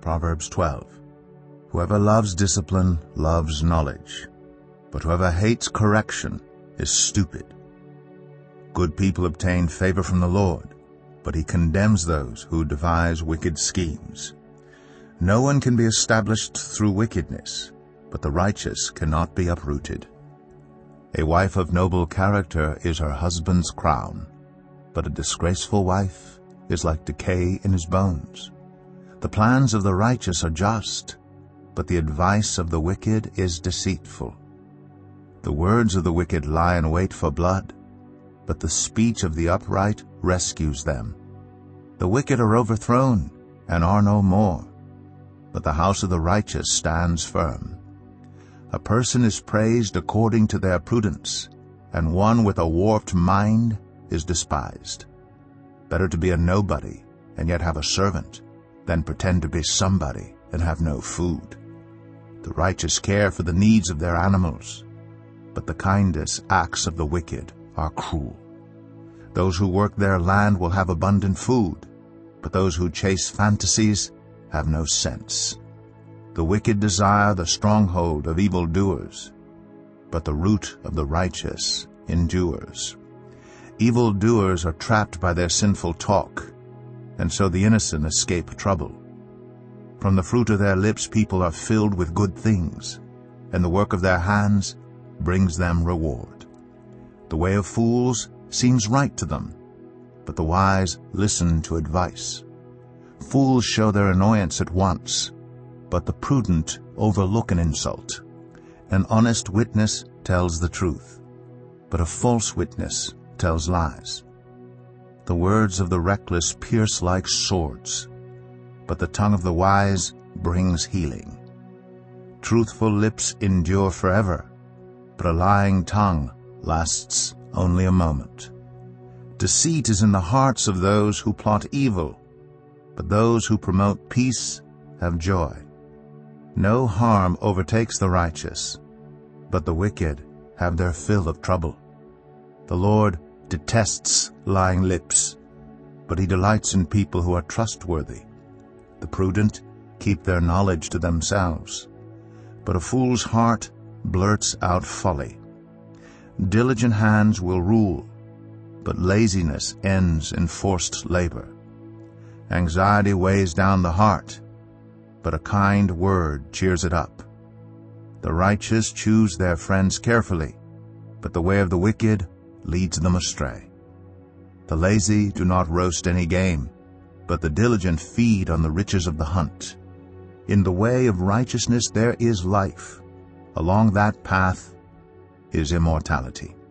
Proverbs 12. Whoever loves discipline loves knowledge, but whoever hates correction is stupid. Good people obtain favor from the Lord, but he condemns those who devise wicked schemes. No one can be established through wickedness, but the righteous cannot be uprooted. A wife of noble character is her husband's crown, but a disgraceful wife is like decay in his bones. The plans of the righteous are just, but the advice of the wicked is deceitful. The words of the wicked lie in wait for blood, but the speech of the upright rescues them. The wicked are overthrown and are no more, but the house of the righteous stands firm. A person is praised according to their prudence, and one with a warped mind is despised. Better to be a nobody and yet have a servant than pretend to be somebody and have no food. The righteous care for the needs of their animals, but the kindest acts of the wicked are cruel. Those who work their land will have abundant food, but those who chase fantasies have no sense. The wicked desire the stronghold of evildoers, but the root of the righteous endures. Evildoers are trapped by their sinful talk, and so the innocent escape trouble. From the fruit of their lips people are filled with good things, and the work of their hands brings them reward. The way of fools seems right to them, but the wise listen to advice. Fools show their annoyance at once, but the prudent overlook an insult. An honest witness tells the truth, but a false witness tells lies. The words of the reckless pierce like swords, but the tongue of the wise brings healing. Truthful lips endure forever, but a lying tongue lasts only a moment. Deceit is in the hearts of those who plot evil, but those who promote peace have joy. No harm overtakes the righteous, but the wicked have their fill of trouble. The Lord detests lying lips, but he delights in people who are trustworthy. The prudent keep their knowledge to themselves, but a fool's heart blurts out folly. Diligent hands will rule, but laziness ends in forced labor. Anxiety weighs down the heart, but a kind word cheers it up. The righteous choose their friends carefully, but the way of the wicked leads them astray. The lazy do not roast any game, but the diligent feed on the riches of the hunt. In the way of righteousness there is life. Along that path is immortality.